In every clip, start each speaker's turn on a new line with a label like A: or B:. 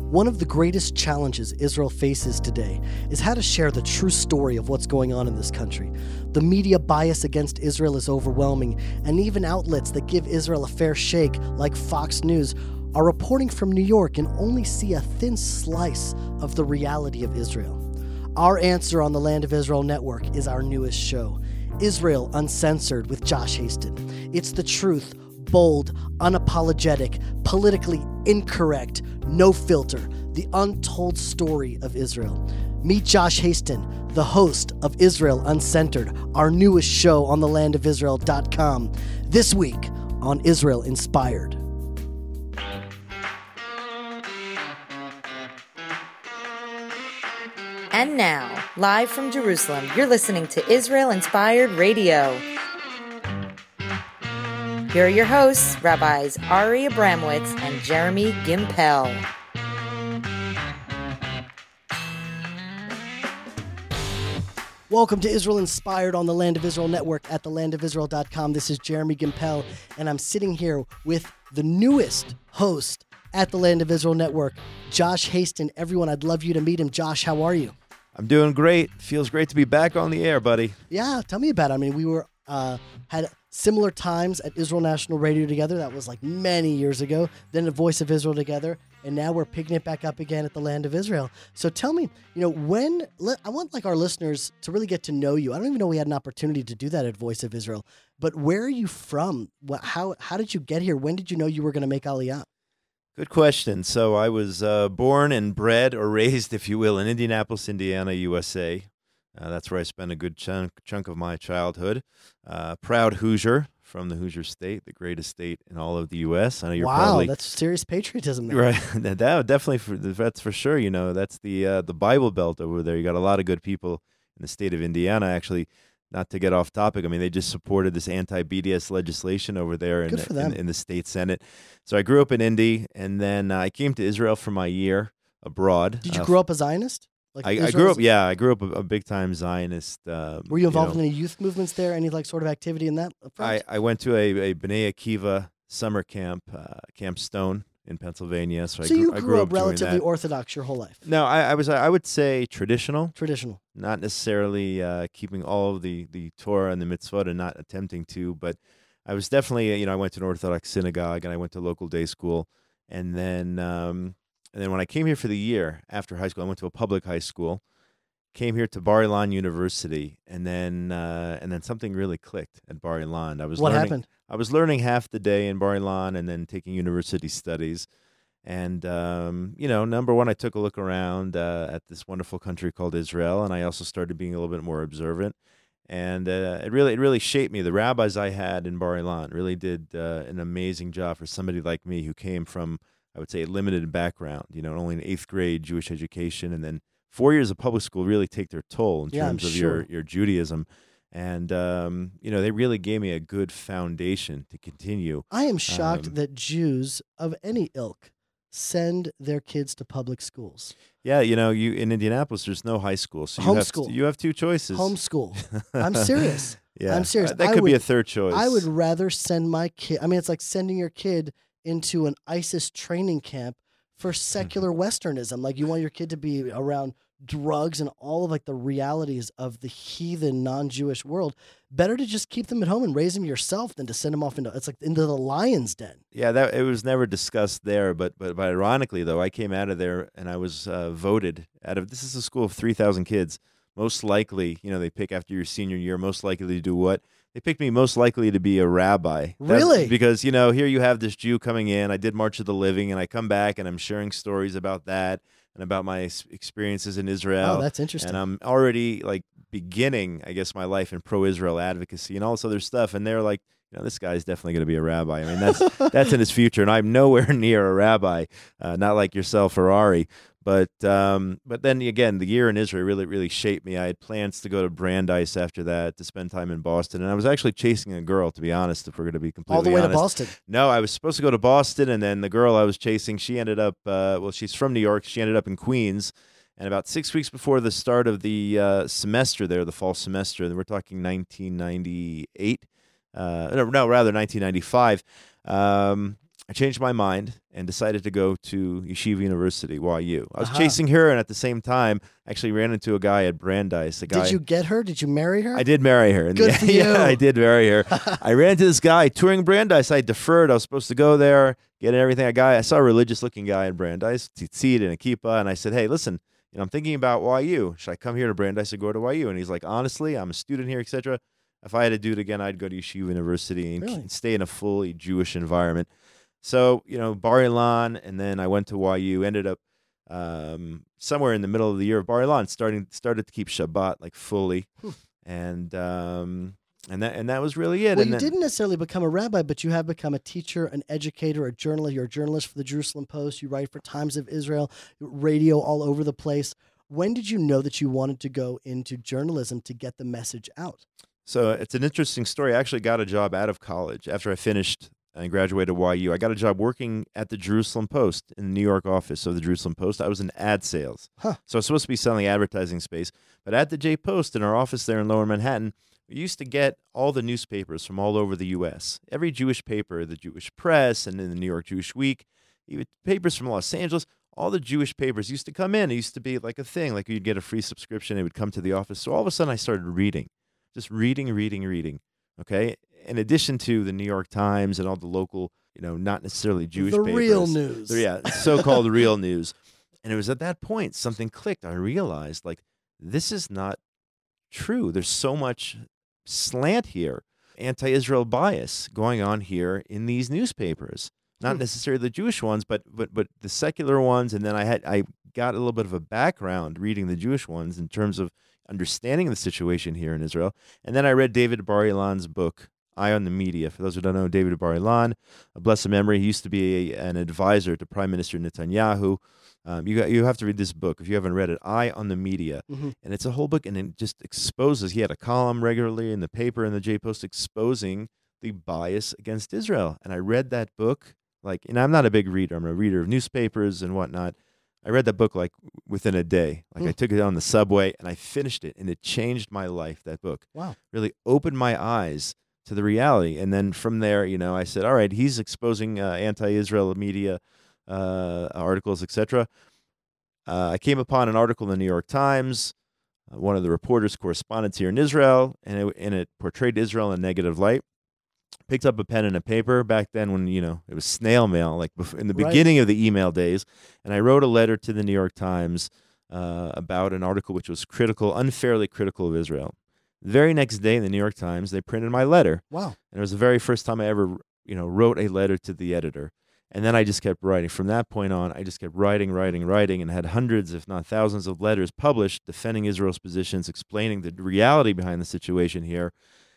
A: One of the greatest challenges Israel faces today is how to share the true story of what's going on in this country. The media bias against Israel is overwhelming, and even outlets that give Israel a fair shake, like Fox News, are reporting from New York and only see a thin slice of the reality of Israel. Our answer on the Land of Israel Network is our newest show, Israel Uncensored with Josh Hasten. It's the truth, bold, unapologetic, politically incorrect, no filter, the untold story of Israel. Meet Josh Hasten, the host of Israel Uncensored, our newest show on thelandofisrael.com, this week on Israel Inspired.
B: And now, live from Jerusalem, you're listening to Israel Inspired Radio. Here are your hosts, Rabbis Ari Abramowitz and Jeremy Gimpel.
A: Welcome to Israel Inspired on the Land of Israel Network at thelandofisrael.com. This is Jeremy Gimpel, and I'm sitting here with the newest host at the Land of Israel Network, Josh Hasten. Everyone, I'd love you to meet him. Josh, how are you?
C: I'm doing great. Feels great to be back on the air, buddy.
A: Yeah, tell me about it. I mean, we were had similar times at Israel National Radio together. That was like many years ago. Then the Voice of Israel together, and now we're picking it back up again at the Land of Israel. So tell me, I want like our listeners to really get to know you. I don't even know we had an opportunity to do that at Voice of Israel. But where are you from? How did you get here? When did you know you were going to make Aliyah?
C: Good question. So I was born and bred or raised, if you will, in Indianapolis, Indiana, USA. That's where I spent a good chunk of my childhood. Proud Hoosier from the Hoosier State, the greatest state in all of the U.S. I know you're
A: that's serious patriotism there.
C: Right. That definitely, that's for sure. You know, that's the Bible Belt over there. You got a lot of good people in the state of Indiana. Actually, not to get off topic, I mean, they just supported this anti-BDS legislation over there in the state Senate. So I grew up in Indy, and then I came to Israel for my year abroad.
A: Did you grow up a Zionist?
C: I grew up a big-time Zionist.
A: Were you involved in any youth movements there? Any sort of activity in that front?
C: I went to a B'nai Akiva summer camp, Camp Stone in Pennsylvania. So
A: you grew up relatively Orthodox your whole life?
C: No, I would say traditional.
A: Traditional.
C: Not necessarily keeping all of the Torah and the mitzvot and not attempting to, but I was definitely, I went to an Orthodox synagogue and I went to local day school. And then when I came here for the year after high school, I went to a public high school, came here to Bar Ilan University, and then something really clicked at Bar Ilan.
A: What happened?
C: I was learning half the day in Bar Ilan and then taking university studies. And, number one, I took a look around at this wonderful country called Israel, and I also started being a little bit more observant. And it really shaped me. The rabbis I had in Bar Ilan really did an amazing job for somebody like me who came from, I would say, a limited background, only an 8th grade Jewish education, and then 4 years of public school really take their toll in terms of your Judaism. And, they really gave me a good foundation to continue.
A: I am shocked that Jews of any ilk send their kids to public schools.
C: Yeah, you in Indianapolis, there's no high school. So you have two choices.
A: Homeschool. I'm serious.
C: Yeah,
A: I'm serious.
C: That could be a third choice.
A: I would rather send my kid. I mean, it's like sending your kid into an ISIS training camp for secular Westernism. Like, you want your kid to be around drugs and all of the realities of the heathen non-Jewish world. Better to just keep them at home and raise them yourself than to send them off into the lion's den.
C: Yeah, it was never discussed there, but ironically though, I came out of there and I was voted this is a school of 3,000 kids. Most likely, they pick after your senior year, most likely to do what? They picked me most likely to be a rabbi.
A: Really?
C: Because, here you have this Jew coming in. I did March of the Living, and I come back, and I'm sharing stories about that and about my experiences in Israel.
A: Oh, that's interesting.
C: And I'm already, beginning, I guess, my life in pro-Israel advocacy and all this other stuff. And they're like, this guy's definitely going to be a rabbi. I mean, that's in his future, and I'm nowhere near a rabbi, not like yourself or Ari. But then again, the year in Israel really shaped me. I had plans to go to Brandeis after that, to spend time in Boston. And I was actually chasing a girl, to be honest, if we're going to be completely honest.
A: All the way to Boston?
C: No, I was supposed to go to Boston, and then the girl I was chasing, she ended up, she's from New York. She ended up in Queens. And about 6 weeks before the start of the semester there, the fall semester, and we're talking 1998, rather 1995, I changed my mind and decided to go to Yeshiva University, YU. I was chasing her, and at the same time, actually ran into a guy at Brandeis.
A: Did you get her? Did you marry her?
C: I did marry her.
A: Good for you.
C: Yeah, I did marry her. I ran into this guy touring Brandeis. I deferred. I was supposed to go there, get everything. I saw a religious-looking guy in Brandeis, tzitzit and a kippah, and I said, hey, listen, I'm thinking about YU. Should I come here to Brandeis or go to YU? And he's like, honestly, I'm a student here, etc. If I had to do it again, I'd go to Yeshiva University and stay in a fully Jewish environment. So, Bar Ilan, and then I went to YU, ended up somewhere in the middle of the year of Bar Ilan, started to keep Shabbat like fully. And that was really it.
A: Well,
C: and
A: you didn't necessarily become a rabbi, but you have become a teacher, an educator, a journalist. You're a journalist for the Jerusalem Post. You write for Times of Israel, radio all over the place. When did you know that you wanted to go into journalism to get the message out?
C: So it's an interesting story. I actually got a job out of college after I finished and graduated YU. I got a job working at the Jerusalem Post in the New York office of the Jerusalem Post. I was in ad sales. So I was supposed to be selling advertising space. But at the J Post in our office there in Lower Manhattan, we used to get all the newspapers from all over the U.S. Every Jewish paper, the Jewish Press, and then the New York Jewish Week, even papers from Los Angeles, all the Jewish papers used to come in. It used to be like a thing, like you'd get a free subscription. It would come to the office. So all of a sudden I started reading, just reading. Okay. In addition to the New York Times and all the local, not necessarily Jewish papers.
A: The real news.
C: Yeah, so-called real news. And it was at that point something clicked. I realized, this is not true. There's so much slant here, anti-Israel bias going on here in these newspapers. Not necessarily the Jewish ones, but the secular ones. And then I got a little bit of a background reading the Jewish ones in terms of understanding the situation here in Israel. And then I read David Bar Ilan's book, Eye on the Media. For those who don't know, David Bar Ilan, a blessed memory, he used to be an advisor to Prime Minister Netanyahu. You have to read this book if you haven't read it, Eye on the Media. And it's a whole book, and it just exposes. He had a column regularly in the paper in the J Post exposing the bias against Israel. And I read that book, and I'm not a big reader. I'm a reader of newspapers and whatnot. I read that book within a day. I took it on the subway and I finished it, and it changed my life. That book,
A: wow,
C: really opened my eyes to the reality. And then from there, I said, all right, he's exposing anti-Israel media articles, etc. I came upon an article in the New York Times. One of the reporters, correspondents here in Israel, and it portrayed Israel in a negative light. Picked up a pen and a paper back then when, it was snail mail, in the beginning of the email days. And I wrote a letter to the New York Times about an article which was unfairly critical of Israel. The very next day in the New York Times, they printed my letter.
A: Wow.
C: And it was the very first time I ever, wrote a letter to the editor. And then I just kept writing. From that point on, I just kept writing, and had hundreds, if not thousands, of letters published defending Israel's positions, explaining the reality behind the situation here.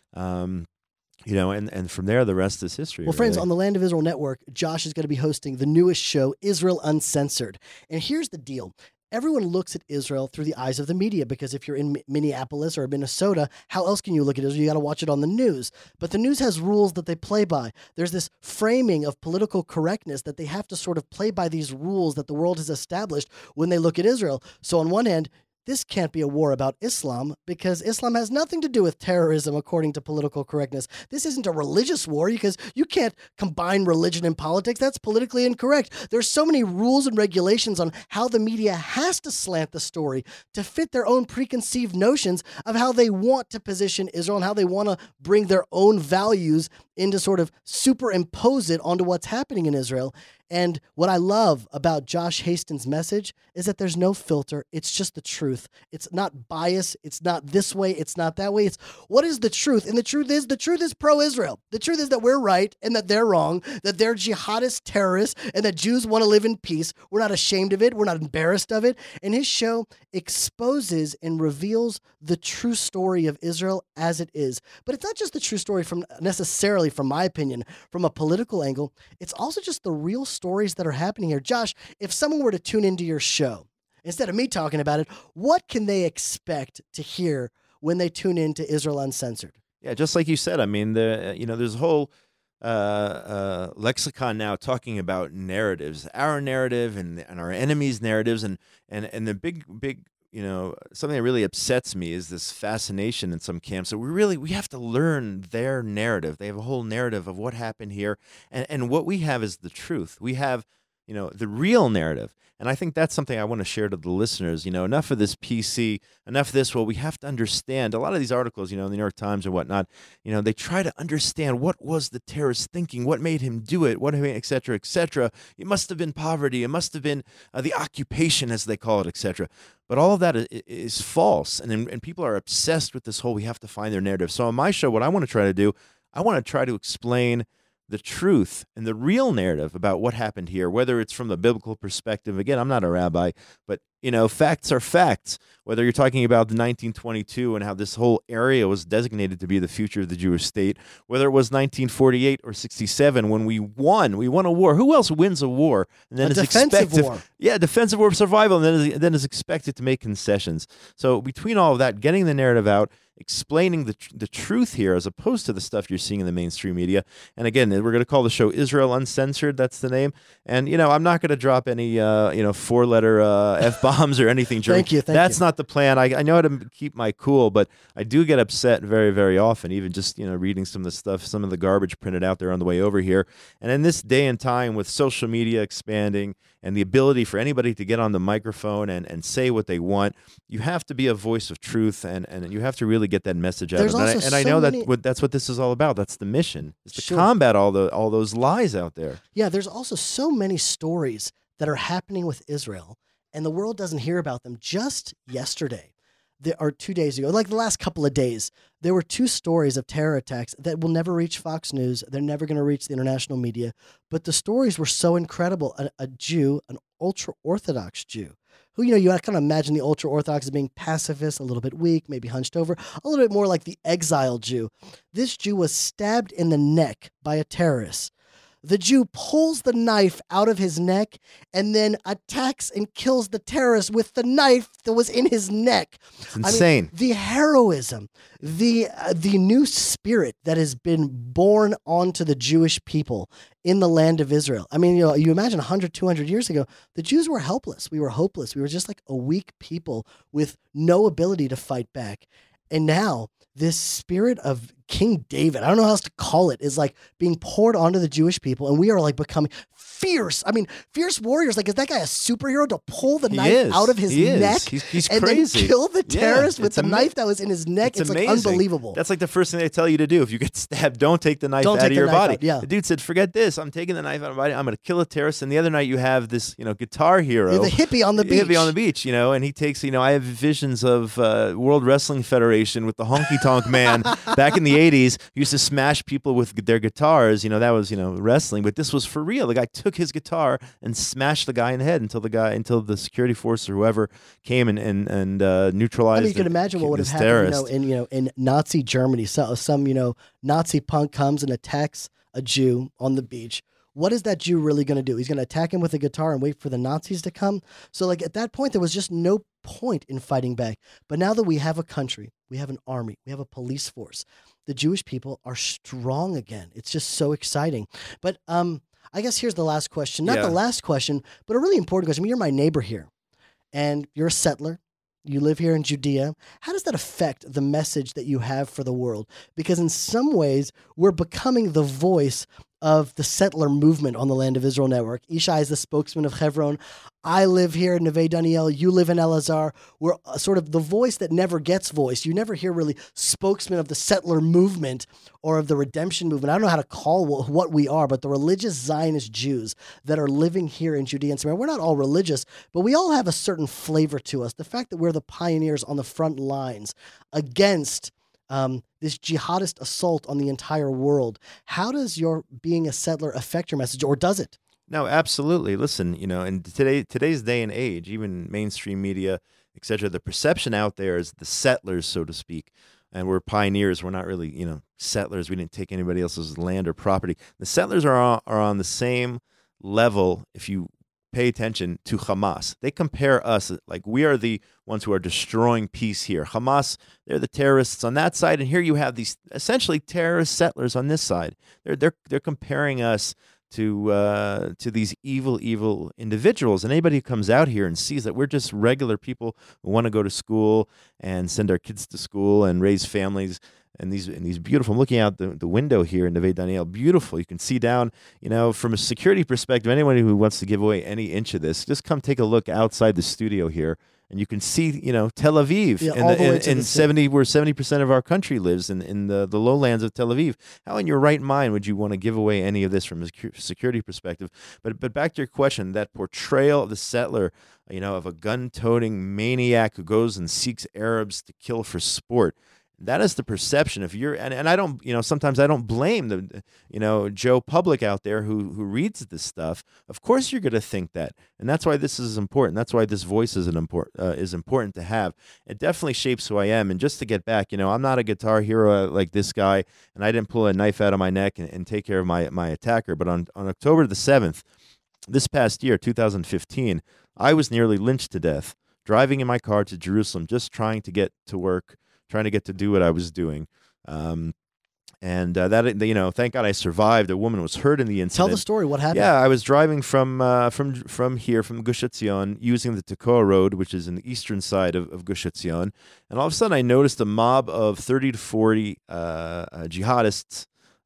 C: And from there, the rest is history.
A: Well, friends, on the Land of Israel Network, Josh is going to be hosting the newest show, Israel Uncensored. And here's the deal. Everyone looks at Israel through the eyes of the media, because if you're in Minneapolis or Minnesota, how else can you look at Israel? You got to watch it on the news. But the news has rules that they play by. There's this framing of political correctness that they have to sort of play by these rules that the world has established when they look at Israel. So on one hand, this can't be a war about Islam, because Islam has nothing to do with terrorism, according to political correctness. This isn't a religious war, because you can't combine religion and politics. That's politically incorrect. There's so many rules and regulations on how the media has to slant the story to fit their own preconceived notions of how they want to position Israel and how they want to bring their own values into sort of superimpose it onto what's happening in Israel. And what I love about Josh Hasten's message is that there's no filter. It's just the truth. It's not bias. It's not this way. It's not that way. It's what is the truth? And the truth is pro-Israel. The truth is that we're right and that they're wrong, that they're jihadist terrorists, and that Jews want to live in peace. We're not ashamed of it. We're not embarrassed of it. And his show exposes and reveals the true story of Israel as it is. But it's not just the true story necessarily from my opinion, from a political angle. It's also just the real stories that are happening here. Josh, if someone were to tune into your show, instead of me talking about it, what can they expect to hear when they tune into Israel Uncensored?
C: Yeah, just like you said, I mean, there's a whole lexicon now talking about narratives, our narrative and our enemies' narratives, and the big something that really upsets me is this fascination in some camps. So we have to learn their narrative. They have a whole narrative of what happened here, and what we have is the truth. We have, the real narrative. And I think that's something I want to share to the listeners. Enough of this PC, enough of this. Well, we have to understand a lot of these articles, in the New York Times and whatnot, they try to understand what was the terrorist thinking, what made him do it, et cetera, et cetera. It must have been poverty. It must have been the occupation, as they call it, et cetera. But all of that is false. And people are obsessed with this whole, we have to find their narrative. So on my show, what I want to try to do, I want to try to explain the truth and the real narrative about what happened here, whether it's from the biblical perspective. Again, I'm not a rabbi, but facts are facts. Whether you're talking about the 1922 and how this whole area was designated to be the future of the Jewish state, whether it was 1948 or 67 when we won a war. Who else wins a war and then is expected? War. Yeah, defensive war of survival, and then is expected to make concessions. So between all of that, getting the narrative out, explaining the truth here as opposed to the stuff you're seeing in the mainstream media. And again, we're going to call the show Israel Uncensored. That's the name. And, I'm not going to drop any, four-letter F-bombs or anything.
A: Thank you.
C: That's not the plan. I know how to keep my cool, but I do get upset very, very often, even just, reading some of the stuff, some of the garbage printed out there on the way over here. And in this day and time with social media expanding and the ability for anybody to get on the microphone and say what they want, you have to be a voice of truth, and you have to really get that message out. I know that's what this is all about. That's the mission, is to combat all those lies out there.
A: Yeah, there's also so many stories that are happening with Israel, and the world doesn't hear about them. Just yesterday, or 2 days ago, like the last couple of days, there were 2 stories of terror attacks that will never reach Fox News. They're never going to reach the international media. But the stories were so incredible. A Jew, an ultra-Orthodox Jew, who, you kind of imagine the ultra-Orthodox as being pacifist, a little bit weak, maybe hunched over, a little bit more like the exiled Jew. This Jew was stabbed in the neck by a terrorist. The Jew pulls the knife out of his neck and then attacks and kills the terrorist with the knife that was in his neck.
C: It's insane.
A: The heroism, the new spirit that has been born onto the Jewish people in the land of Israel. You imagine 100, 200 years ago, the Jews were helpless. We were hopeless. We were just like a weak people with no ability to fight back. And now this spirit of King David, I don't know how else to call it, is like being poured onto the Jewish people, and we are like becoming fierce. Fierce warriors. Like, is that guy a superhero to pull the knife out of his neck?
C: He's
A: and
C: crazy.
A: Then kill the terrorist with the knife that was in his neck? It's like unbelievable.
C: That's like the first thing they tell you to do. If you get stabbed, don't take the knife out of your body. The dude said, forget this. I'm taking the knife out of my body. I'm going to kill a terrorist. And the other night you have this, guitar hero.
A: The hippie on the beach.
C: And he takes, I have visions of World Wrestling Federation with the honky tonk man back in the 80s. He used to smash people with their guitars. That was, wrestling. But this was for real. The guy took his guitar and smashed the guy in the head until the security force or whoever came and neutralized.
A: You can imagine what would have happened, in Nazi Germany. Some Nazi punk comes and attacks a Jew on the beach. What is that Jew really going to do? He's going to attack him with a guitar and wait for the Nazis to come? So at that point, there was just no point in fighting back. But now that we have a country, we have an army, we have a police force, the Jewish people are strong again. It's just so exciting. But I guess here's the last question. Not the last question, but a really important question. You're my neighbor here, and you're a settler. You live here in Judea. How does that affect the message that you have for the world? Because in some ways, we're becoming the voice of the settler movement on the Land of Israel Network. Ishai is the spokesman of Hebron. I live here in Neve Daniel. You live in Elazar. We're sort of the voice that never gets voiced. You never hear really spokesmen of the settler movement or of the redemption movement. I don't know how to call what we are, but the religious Zionist Jews that are living here in Judea and Samaria. We're not all religious, but we all have a certain flavor to us. The fact that we're the pioneers on the front lines against this jihadist assault on the entire world. How does your being a settler affect your message, or does it?
C: No, absolutely. Listen, in today's day and age, even mainstream media, et cetera, the perception out there is the settlers, so to speak. And we're pioneers. We're not really, settlers. We didn't take anybody else's land or property. The settlers are on the same level, if you pay attention, to Hamas. They compare us like we are the ones who are destroying peace here. Hamas, they're the terrorists on that side, and here you have these essentially terrorist settlers on this side. They're comparing us to these evil individuals. And anybody who comes out here and sees that we're just regular people who want to go to school and send our kids to school and raise families. And these beautiful, I'm looking out the window here in Neve Daniel, beautiful. You can see down, from a security perspective, anyone who wants to give away any inch of this, just come take a look outside the studio here. And you can see, Tel Aviv, where 70% of our country lives, in the lowlands of Tel Aviv. How in your right mind would you want to give away any of this from a security perspective? But back to your question, that portrayal of the settler, of a gun-toting maniac who goes and seeks Arabs to kill for sport. That is the perception. If you're, and I don't, sometimes I don't blame the, Joe Public out there who reads this stuff. Of course, you're going to think that, and that's why this is important. That's why this voice is important to have. It definitely shapes who I am. And just to get back, I'm not a guitar hero like this guy, and I didn't pull a knife out of my neck and take care of my attacker. But on October the 7th, this past year, 2015, I was nearly lynched to death driving in my car to Jerusalem, just trying to get to work, trying to get to do what I was doing. That thank God I survived. A woman was hurt in the incident.
A: Tell the story. What happened?
C: Yeah, I was driving from here, from Gush Etzion, using the Tekoa Road, which is in the eastern side of Gush Etzion. And all of a sudden I noticed a mob of 30 to 40 jihadists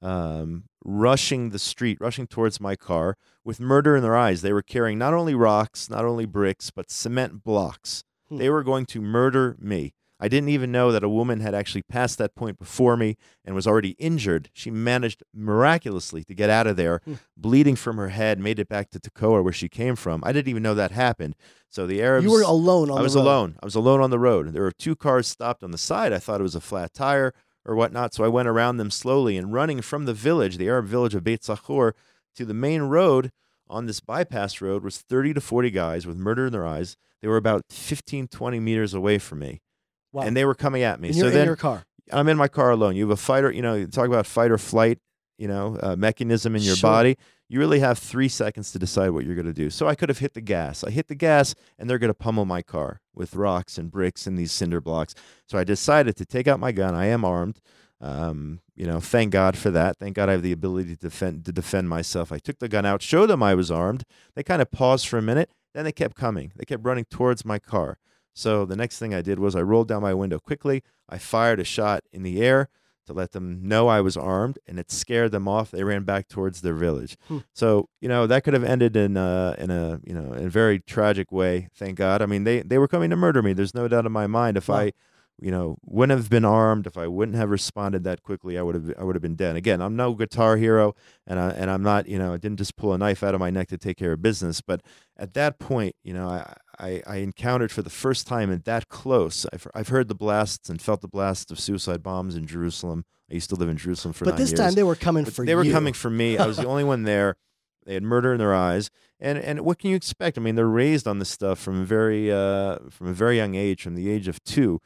C: rushing the street, rushing towards my car with murder in their eyes. They were carrying not only rocks, not only bricks, but cement blocks. They were going to murder me. I didn't even know that a woman had actually passed that point before me and was already injured. She managed miraculously to get out of there, bleeding from her head, made it back to Tekoa where she came from. I didn't even know that happened. So the Arabs...
A: You were alone on the road.
C: I was alone. I was alone on the road. There were 2 cars stopped on the side. I thought it was a flat tire or whatnot, so I went around them slowly, and running from the village, the Arab village of Beit Tzachor, to the main road on this bypass road was 30 to 40 guys with murder in their eyes. They were about 15, 20 meters away from me. Wow. And they were coming at me.
A: And you're in your car.
C: I'm in my car alone. You have a fighter, you talk about fight or flight, mechanism in your body. You really have 3 seconds to decide what you're going to do. So I could have hit the gas. I hit the gas, and they're going to pummel my car with rocks and bricks and these cinder blocks. So I decided to take out my gun. I am armed. Thank God for that. Thank God I have the ability to defend myself. I took the gun out, showed them I was armed. They kind of paused for a minute. Then they kept coming. They kept running towards my car. So the next thing I did was I rolled down my window quickly. I fired a shot in the air to let them know I was armed, and it scared them off. They ran back towards their village. So, that could have ended in a very tragic way. Thank God. I mean, they were coming to murder me. There's no doubt in my mind. If I wouldn't have been armed, if I wouldn't have responded that quickly, I would have been dead. Again, I'm no guitar hero, and I'm not, I didn't just pull a knife out of my neck to take care of business. But at that point, I encountered for the first time and that close. I've heard the blasts and felt the blasts of suicide bombs in Jerusalem. I used to live in Jerusalem for 9 years.
A: But this time they were coming for you.
C: They were coming for me. I was the only one there. They had murder in their eyes. And what can you expect? I mean, they're raised on this stuff from a very young age, from the age of 2.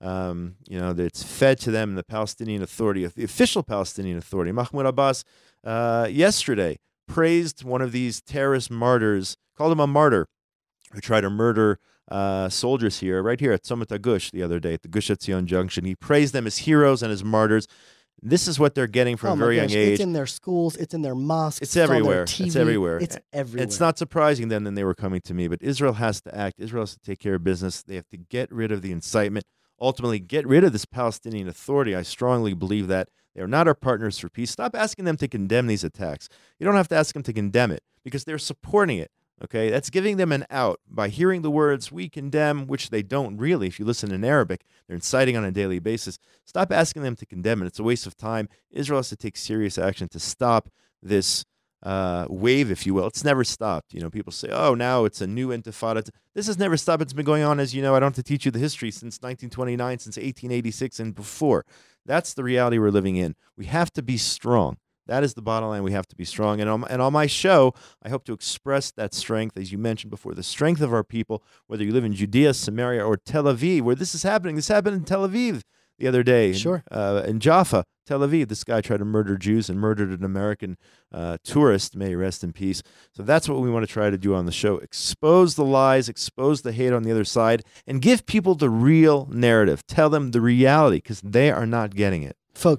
C: It's fed to them in the Palestinian Authority, the official Palestinian Authority. Mahmoud Abbas yesterday praised one of these terrorist martyrs, called him a martyr, who tried to murder soldiers right here at Tzomot HaGush the other day at the Gush Etzion Junction. He praised them as heroes and as martyrs. This is what they're getting from a very young age.
A: It's in their schools. It's in their mosques.
C: It's everywhere.
A: It's on their TV,
C: it's everywhere.
A: It's everywhere.
C: It's not surprising then they were coming to me, but Israel has to act. Israel has to take care of business. They have to get rid of the incitement. Ultimately, get rid of this Palestinian Authority. I strongly believe that. They are not our partners for peace. Stop asking them to condemn these attacks. You don't have to ask them to condemn it because they're supporting it. Okay, that's giving them an out by hearing the words "we condemn," which they don't really. If you listen in Arabic, they're inciting on a daily basis. Stop asking them to condemn it. It's a waste of time. Israel has to take serious action to stop this wave, if you will. It's never stopped. People say, "Oh, now it's a new intifada." This has never stopped. It's been going on, as you know. I don't have to teach you the history since 1929, since 1886, and before. That's the reality we're living in. We have to be strong. That is the bottom line. We have to be strong. And on my show, I hope to express that strength, as you mentioned before, the strength of our people, whether you live in Judea, Samaria, or Tel Aviv, where this is happening. This happened in Tel Aviv the other day.
A: Sure.
C: In Jaffa, Tel Aviv, this guy tried to murder Jews and murdered an American tourist. May he rest in peace. So that's what we want to try to do on the show. Expose the lies, expose the hate on the other side, and give people the real narrative. Tell them the reality, because they are not getting it.
A: Folks,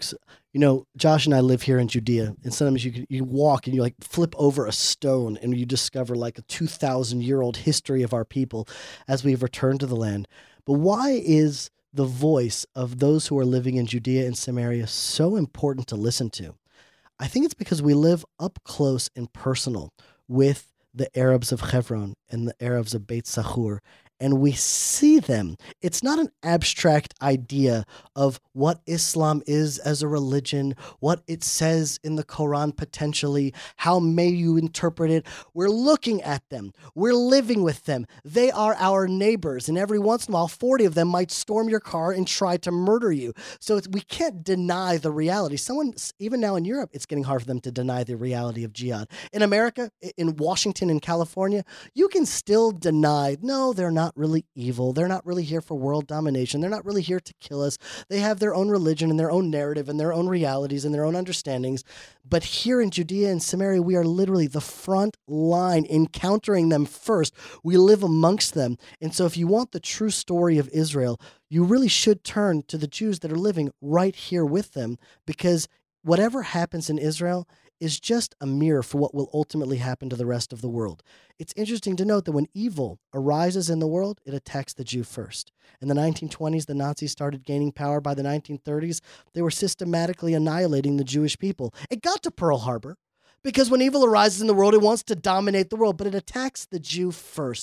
A: Josh and I live here in Judea, and sometimes you walk and you like flip over a stone and you discover like a 2,000-year-old history of our people as we've returned to the land. But why is the voice of those who are living in Judea and Samaria so important to listen to? I think it's because we live up close and personal with the Arabs of Hebron and the Arabs of Beit Sahur, and we see them. It's not an abstract idea of what Islam is as a religion, what it says in the Quran potentially, how may you interpret it. We're looking at them. We're living with them. They are our neighbors, and every once in a while, 40 of them might storm your car and try to murder you. So we can't deny the reality. Even now in Europe, it's getting hard for them to deny the reality of jihad. In America, in Washington and California, you can still deny, no, they're not really evil. They're not really here for world domination. They're not really here to kill us. They have their own religion and their own narrative and their own realities and their own understandings. But here in Judea and Samaria, we are literally the front line, encountering them first. We live amongst them. And so if you want the true story of Israel, you really should turn to the Jews that are living right here with them, because whatever happens in Israel is just a mirror for what will ultimately happen to the rest of the world. It's interesting to note that when evil arises in the world, it attacks the Jew first. In the 1920s, the Nazis started gaining power. By the 1930s, they were systematically annihilating the Jewish people. It got to Pearl Harbor, because when evil arises in the world, it wants to dominate the world, but it attacks the Jew first.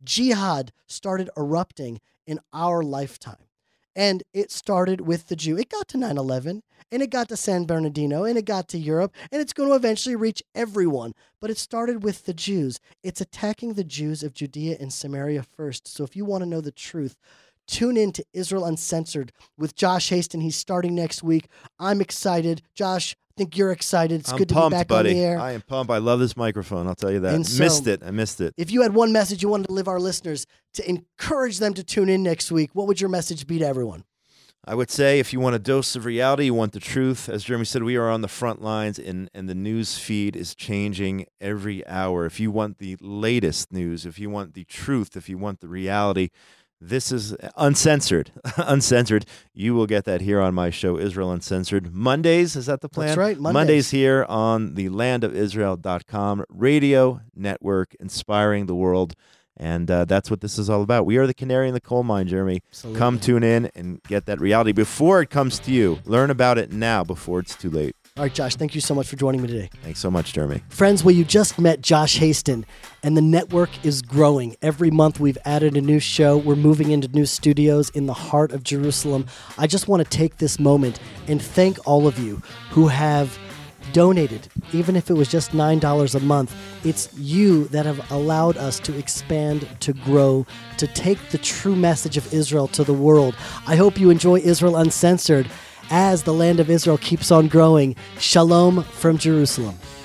A: Jihad started erupting in our lifetime. And it started with the Jew. It got to 9/11, and it got to San Bernardino, and it got to Europe, and it's going to eventually reach everyone. But it started with the Jews. It's attacking the Jews of Judea and Samaria first. So if you want to know the truth, tune in to Israel Uncensored with Josh Hasten. He's starting next week. I'm excited. Josh, I think you're excited. It's good to be back
C: buddy.
A: on the air.
C: I am pumped. I love this microphone. I'll tell you that.
A: And so,
C: I missed it.
A: If you had one message you wanted to leave our listeners to encourage them to tune in next week, what would your message be to everyone?
C: I would say if you want a dose of reality, you want the truth. As Jeremy said, we are on the front lines, and the news feed is changing every hour. If you want the latest news, if you want the truth, if you want the reality, this is Uncensored. Uncensored. You will get that here on my show, Israel Uncensored. Mondays, is that the plan?
A: That's right,
C: Mondays here on the landofisrael.com radio network, inspiring the world. And that's what this is all about. We are the canary in the coal mine, Jeremy.
A: Absolutely.
C: Come tune in and get that reality before it comes to you. Learn about it now before it's too late.
A: All right, Josh, thank you so much for joining me today.
C: Thanks so much, Jeremy.
A: Friends, well, you just met Josh Hasten, and the network is growing. Every month we've added a new show. We're moving into new studios in the heart of Jerusalem. I just want to take this moment and thank all of you who have donated, even if it was just $9 a month. It's you that have allowed us to expand, to grow, to take the true message of Israel to the world. I hope you enjoy Israel Uncensored as the land of Israel keeps on growing. Shalom from Jerusalem.